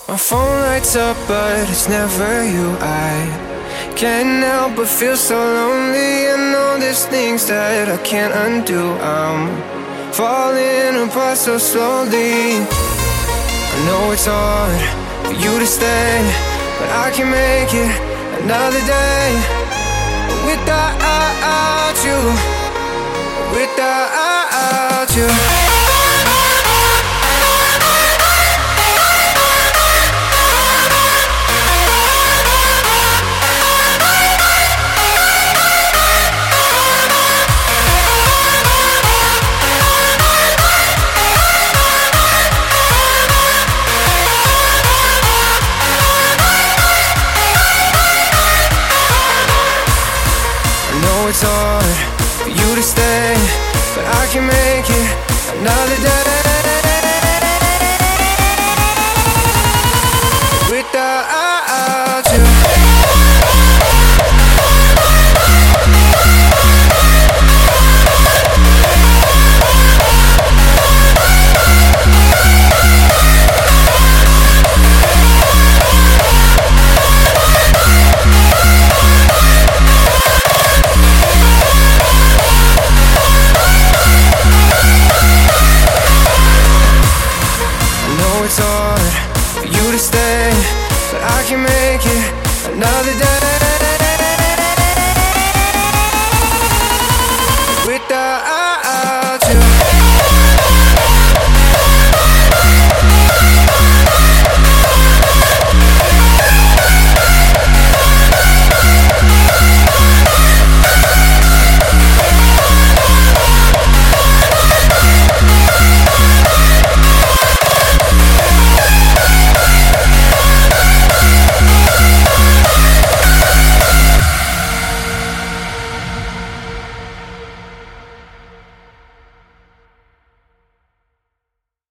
My phone lights up, but it's never you. I can't help but feel so lonely. I know there's things that I can't undo. I'm falling apart so slowly. I know it's hard for you to stay, but I can make it another day without you, without you. It's hard for you to stay, but I can make it another day without you. It's hard for you to stay, but I can make it another day